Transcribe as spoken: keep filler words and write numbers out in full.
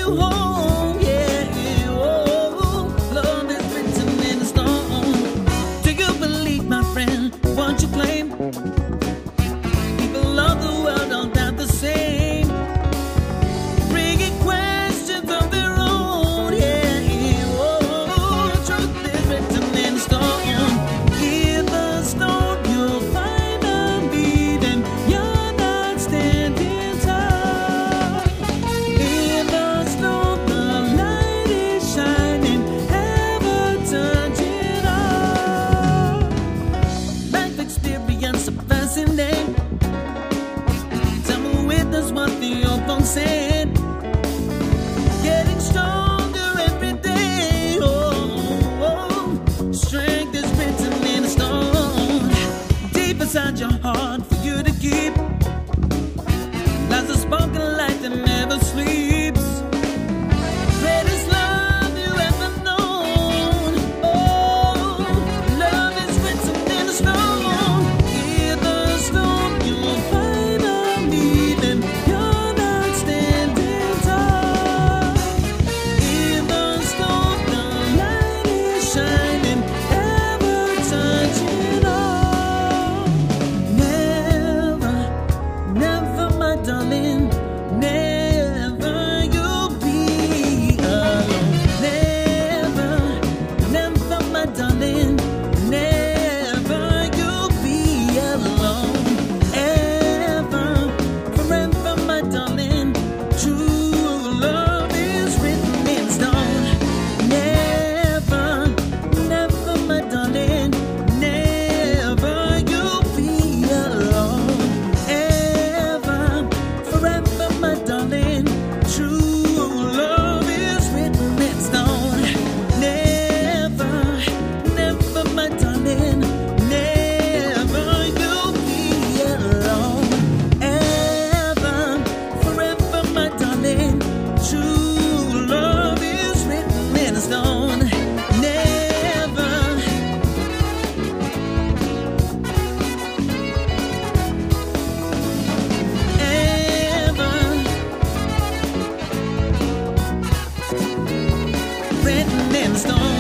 you home. Yeah, oh, love is written in the stone. Do you believe, my friend, what you claim? People of the world are not the same, bringing questions of their own. Yeah, oh, truth is written in the stone. In the stone you'll find a leaving. You're not standing tall. In the stone the light is shining, ever touching all. Life experience a fascinating. Tell me witness what the old folks said. Getting stronger every day. Oh, oh, strength is written in the stone. Deep inside your heart for you to keep lies a spark of light that never sleeps. Greatest love you ever known. Oh, love is written in the stone. In the stone you'll find a leaving. You're not standing tall. In the stone the light is shining, ever touching all. Never, never, my darling, never you'll be alone. Never, never, my darling, never you'll be alone. Ever, forever, my darling, true love is written in stone. Never, never, my darling, never you'll be alone. Ever, forever, my darling, true love is written in stone. Never, never, my darling, never you'll be alone. Ever, forever, my darling, true love is written in stone. Never. Ever written in stone.